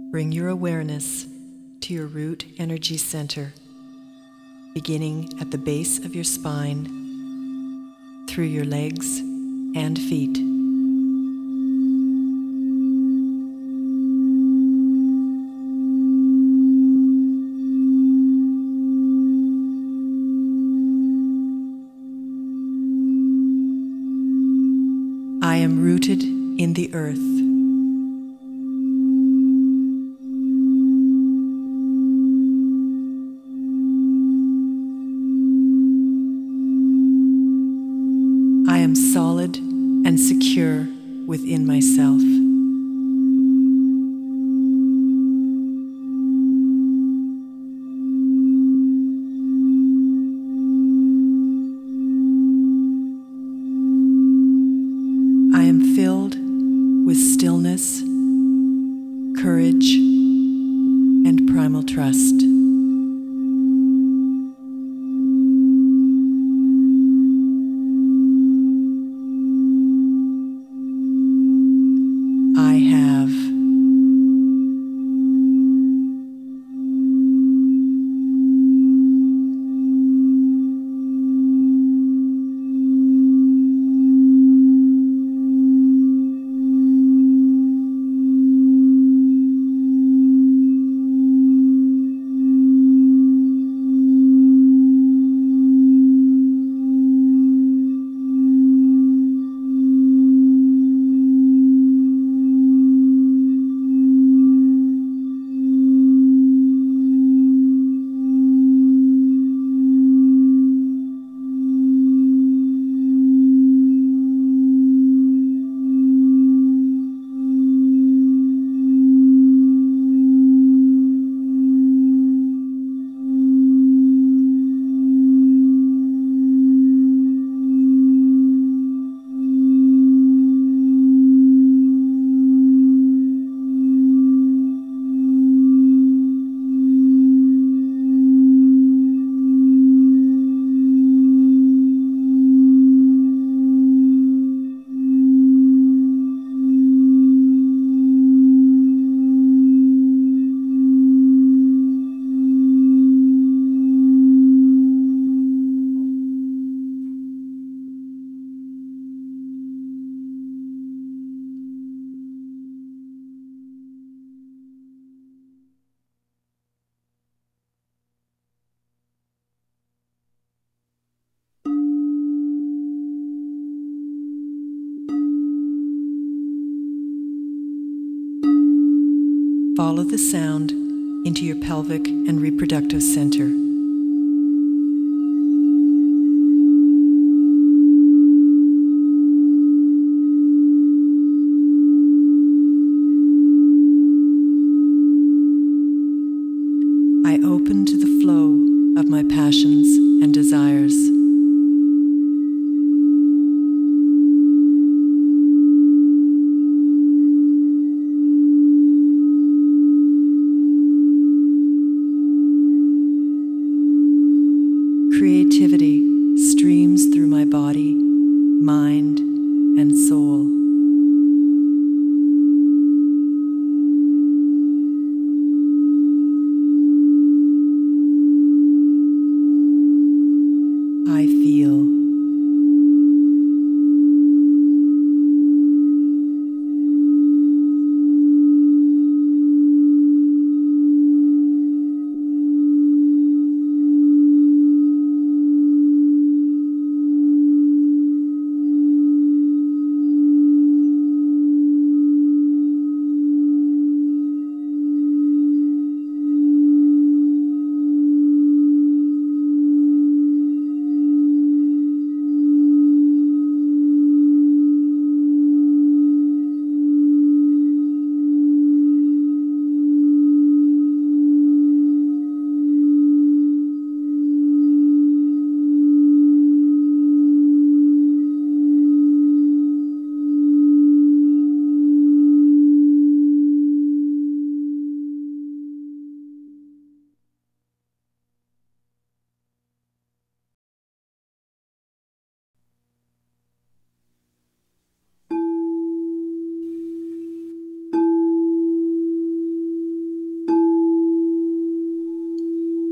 Bring your awareness to your root energy center, beginning at the base of your spine, through your legs and feet. I am rooted in the earth. I am solid and secure within myself. I am filled with stillness, courage, and primal trust. I have. Follow the sound into your pelvic and reproductive center. I open to the flow of my passions and desires. Creativity streams through my body, mind, and soul. I feel.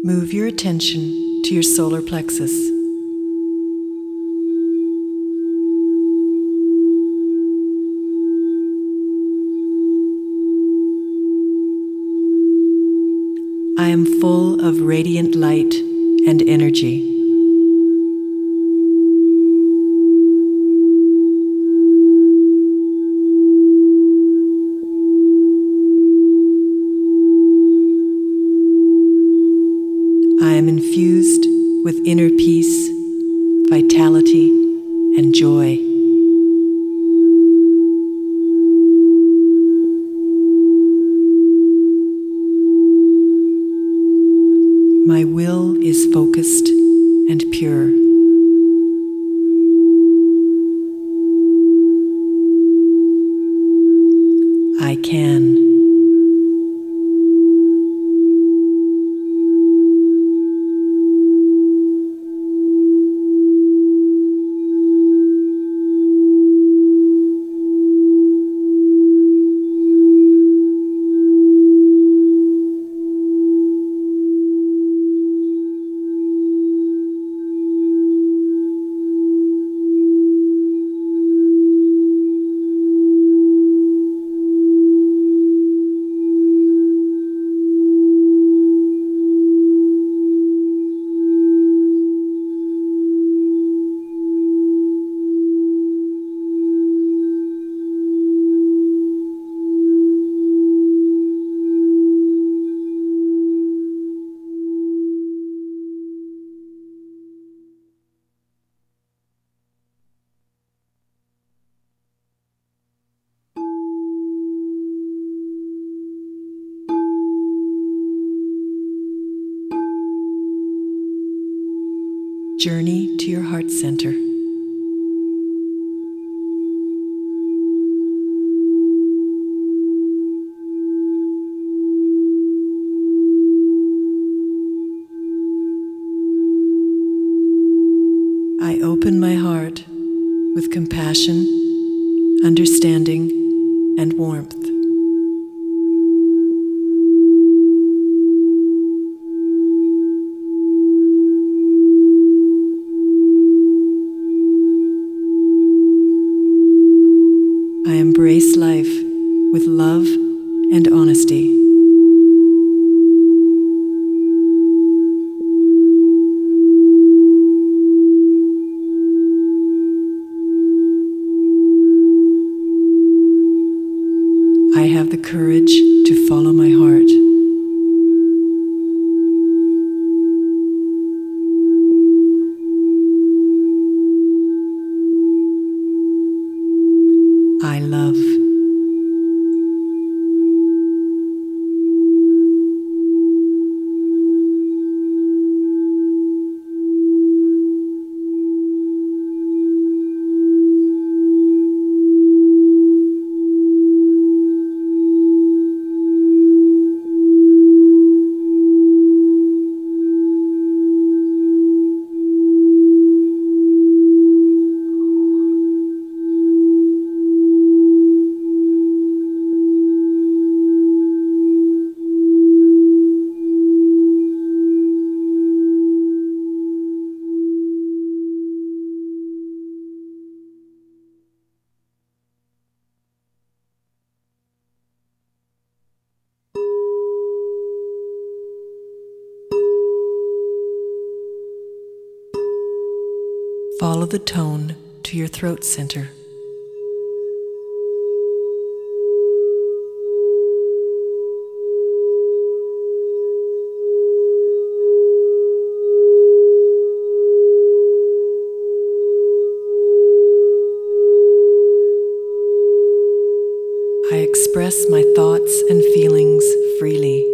Move your attention to your solar plexus. I am full of radiant light and energy. I am infused with inner peace, vitality, and joy. My will is focused and pure. I can. Journey to your heart center. I open my heart with compassion, understanding, and warmth. I embrace life with love and honesty. I have the courage to follow my heart. I love. Follow the tone to your throat center. I express my thoughts and feelings freely.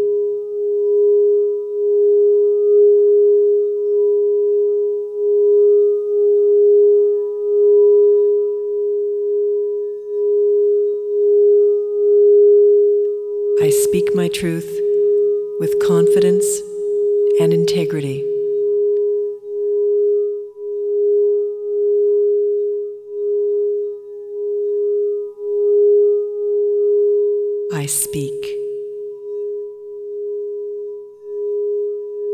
I speak my truth with confidence and integrity. I speak.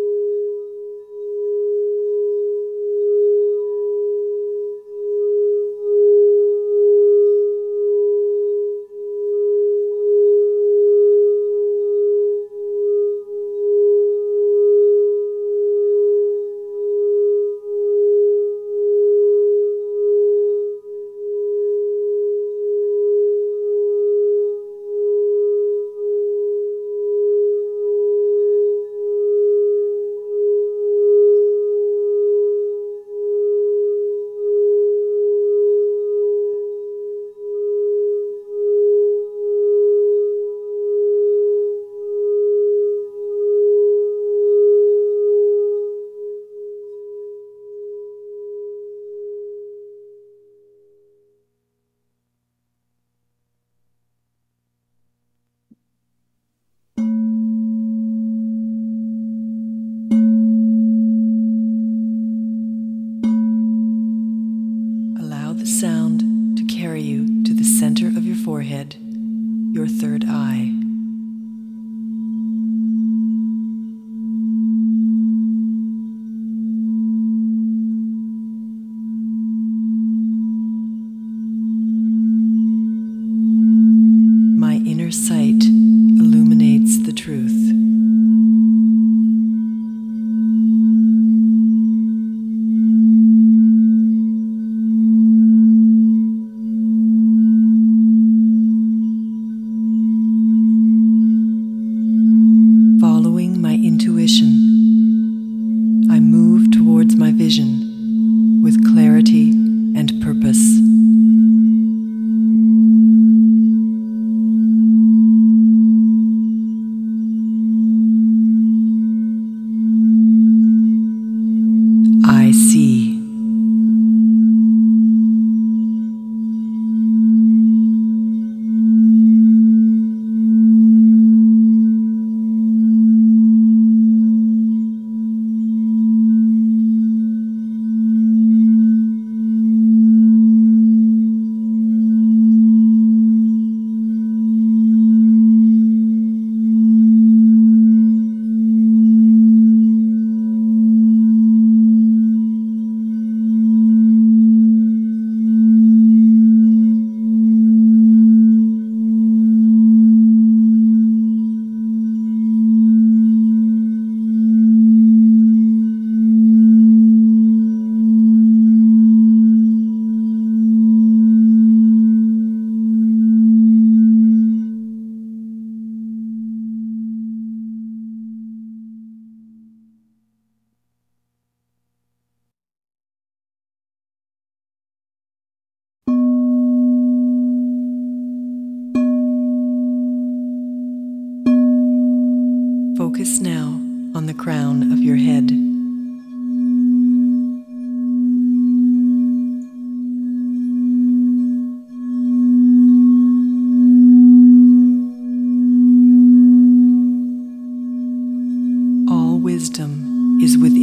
forehead, your third eye. My inner sight illuminates the truth. Following my intuition, I move towards my vision with clarity and purpose. I see. Focus now on the crown of your head. All wisdom is within